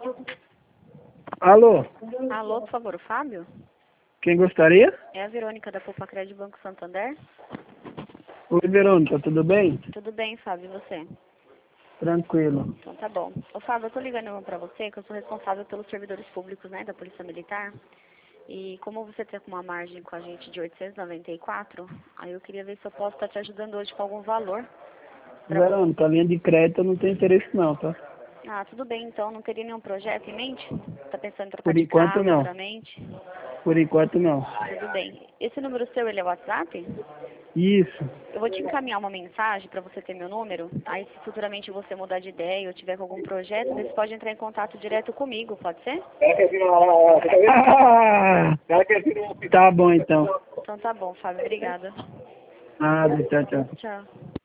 Alô, Alô, por favor, o Fábio? quem gostaria? É a Verônica da Poupa Crédito Banco Santander? Oi, Verônica, tudo bem? Tudo bem, Fábio, e você? Tranquilo. Então tá bom. Ô Fábio, eu tô ligando pra você que eu sou responsável pelos servidores públicos, né, da Polícia Militar. E como você tem uma margem com a gente de 894, aí eu queria ver se eu posso estar te ajudando hoje com algum valor. Verônica, a linha de crédito eu não tenho interesse não, tá? Ah, tudo bem, então. Não teria nenhum projeto em mente? Tá pensando em trocar Por de enquanto carro não. futuramente? Por enquanto não. Tudo bem. Esse número seu, ele é WhatsApp? Isso. Eu vou te encaminhar uma mensagem para você ter meu número. Aí, se futuramente você mudar de ideia ou tiver com algum projeto, você pode entrar em contato direto comigo, pode ser? Ah, tá bom então. Então tá bom, Fábio. Obrigada. Nada, tchau, tchau. Tchau.